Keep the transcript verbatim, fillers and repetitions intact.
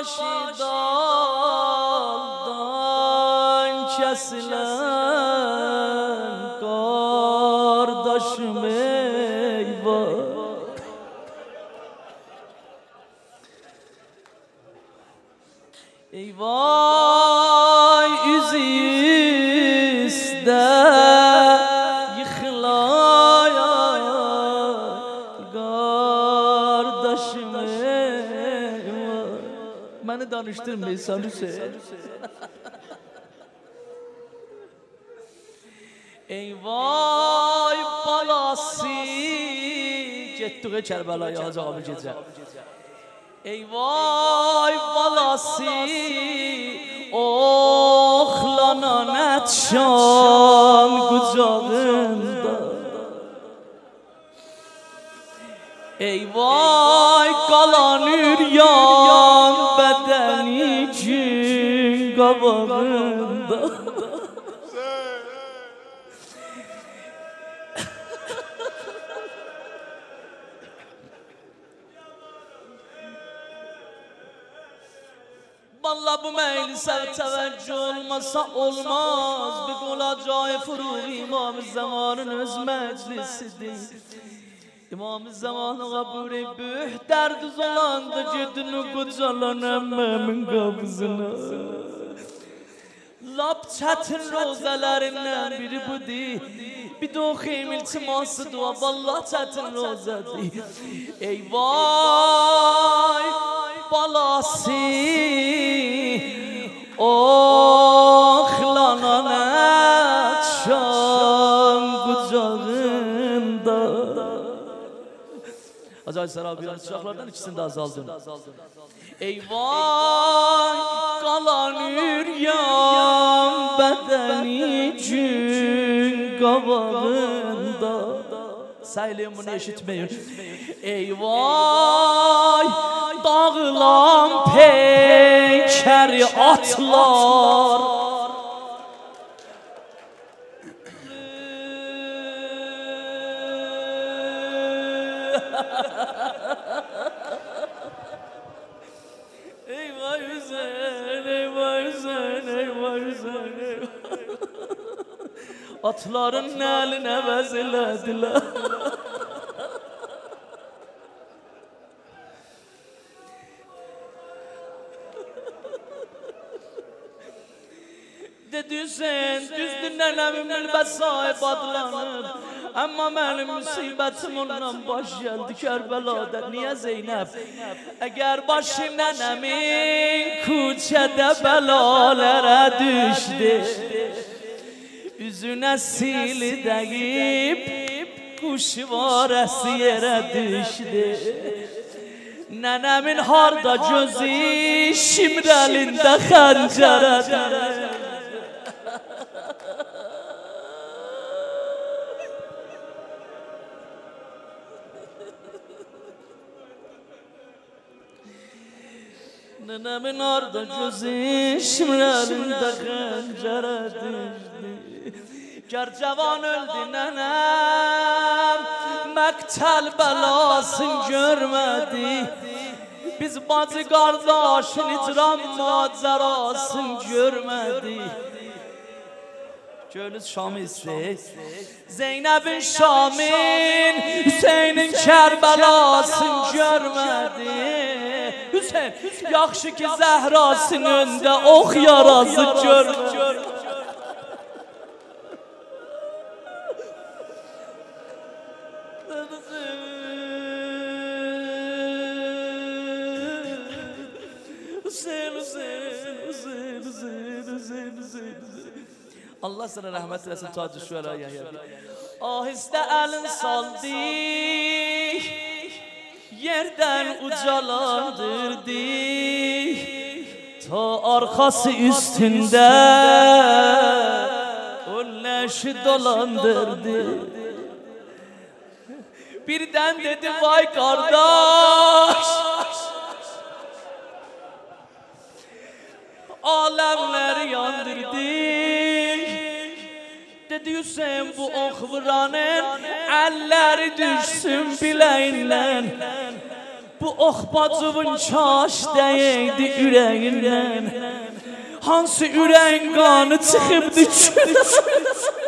باشی دالدان kesilen kardeşim eyvah. Eyvah üzüste yıkılaya kardeşim eyvah. Beni danıştırmayın sen Hüseyin. Eyvah balası getdik Kərbəlaya Hacı abi gecə. Eyvah balası oxlanan ətşan qucağında. Eyvah qalan üryan bədəni gün qabağında. Vallahi bu meyli sev teveccüh olmasa olmaz. Bir kula cay Furuğ İmam-ı Zaman'ın öz meclisidir. İmam-ı Zaman'ı kabul büh derdi zolandı cidini kucalan emmemin kabzına. Lap çetin rozelerinden biri bu değil. Bir de okuyayım iltiması dua. Vallahi çetin rozedir. Eyvah balası oxlanan ətşan qucağında. Acayip Sarabiyan çiçaklardan ikisini de azaldım. Eyvah qalan üryan bədəni gün qabağında. Saylayın bunu eşitmeyin. Eyvah dağılan peykeri atlar. Eyvah Hüseyin, eyvah Hüseyin, eyvah Hüseyin, eyvah. Atların eline vezilediler. Dedi Hüseyin, düzdür nənəmimin bəsaib adlanır. Amma mənim müsibətim ondan baş gəldi Kərbəlada. Niyə Zeynəb? Əgər başı nənəmin küçədə bəlalərə düşdü, üzünə sili dəyib, quşvarəsi yerə düşdü. Nənəmin harda gözü şimrəlində xəncərədir. Nenemin arda gözü şimrelinde xəncərə düşdü. Gər cavan öldü nenem, məqtəl bəlasını görmədi. Biz bacı qardaşın icram macərasını görmədi. Gönlüz Şam'ı istəyik. Zeynəbin Şam'ın, Hüseynin Kərbəlasını görmədi. Hüseyin, yaxşı ki Zəhrasının öndə ox yarası görmədi. Hüseyin, Hüseyin, Hüseyin, Hüseyin, Hüseyin, Hüseyin. Allah sana rahmet eylesin Tacı Şüera Yahya. Ahiste elin saldı, yerden ucalandırdı. Ta arkası üstünde o leşi dolandırdı. Birden dedi vay kardeş, alemleri yandırdı. Dedi Hüseyin bu ok vuranın elleri düşsün bileğinden. Bu bu ox bacımın kaş dəyəydi ürəyindən. Hansı ürəyin qanı çıxıbdı çürə.